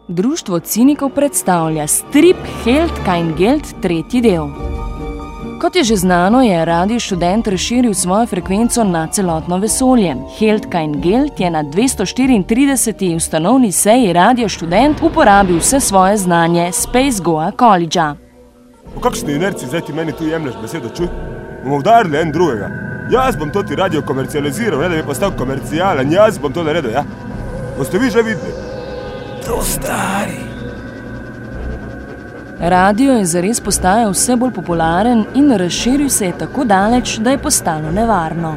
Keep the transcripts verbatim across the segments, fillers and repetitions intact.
Društvo cinikov predstavlja strip Heldka in Geld tretji del. Kot je že znano, je Radio Študent razširil svojo frekvenco na celotno vesolje. Heldka in Geld je na dvesto štiriintrideseti ustanovni seji Radio Študent uporabil vse svoje znanje Space Goa College-a. Po kakšni inerciji zdaj ti meni tu jemlješ besedo, čuj? Bomo udarili en drugega. Jaz bom to ti radio komercializiral, ne da bi postal komercijalen, jaz bom to naredil, ja? Boste vi že videli? To stari. Radio je zares postajal vse bolj popularen in razširil se je tako daleč, da je postalo nevarno.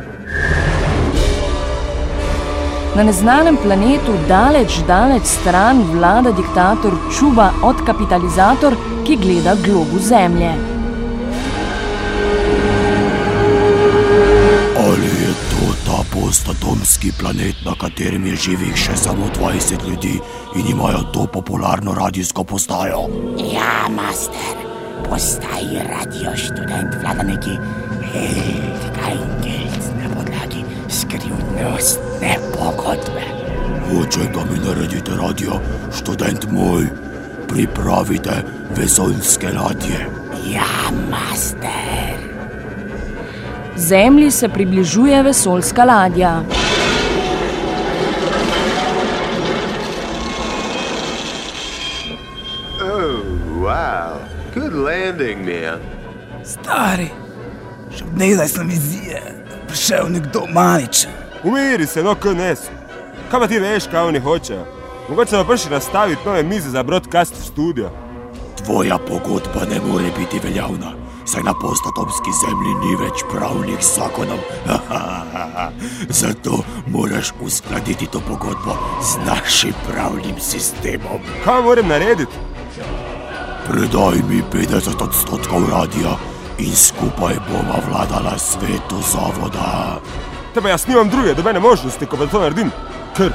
Na neznanem planetu daleč, daleč stran vlada diktator Čuba Odkapitalizator, ki gleda globus Zemlje. Ali je to ta postatomski planet, na katerem je živih še samo dvajset ljudi in imajo to popularno radijsko postajo? Ja, master, postaji Radio Študent vlada neki Heldka in Geld na podlagi skrivnostne pogodbe. Hočem, da mi naredite radio Študent moj. Pripravite vesoljske ladje. Ja, master. Zemlji se približuje vesoljska ladja. Oh, wow. Good landing, man. Stari, še od nekdaj sem vizije, prišel nekdo maničen. Umiri se, no, k nesu. Kaj pa ti veš, kaj oni hočejo? Mogoče pa prišli nastaviti nove mize za broadcast studio. Tvoja pogodba ne more biti veljavna, saj na postatomski zemlji ni več pravnih zakonov. Zato moraš uskladiti to pogodbo z našim pravnim sistemom. Kaj moram narediti? Predaj mi petdeset odstotkov radija in skupaj bova vladala svetu zavoda. Te pa jaz nimam druge, dobene možnosti, ko pa to naredim. Ker...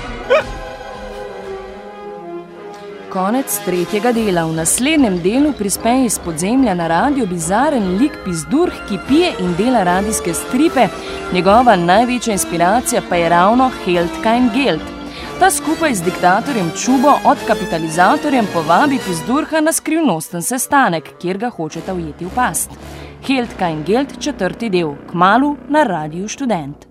Konec tretjega dela. V naslednjem delu prispe iz podzemlja na radio bizaren lik Pizdurh, ki pije in dela radijske stripe. Njegova največja inspiracija pa je ravno Heldka in Geld. Ta skupaj z diktatorjem Čubo Odkapitalizatorjem povabi Pizdurha na skrivnosten sestanek, kjer ga hočeta ujeti v past. Heldka in Geld četrti del, kmalu na Radiu Študent.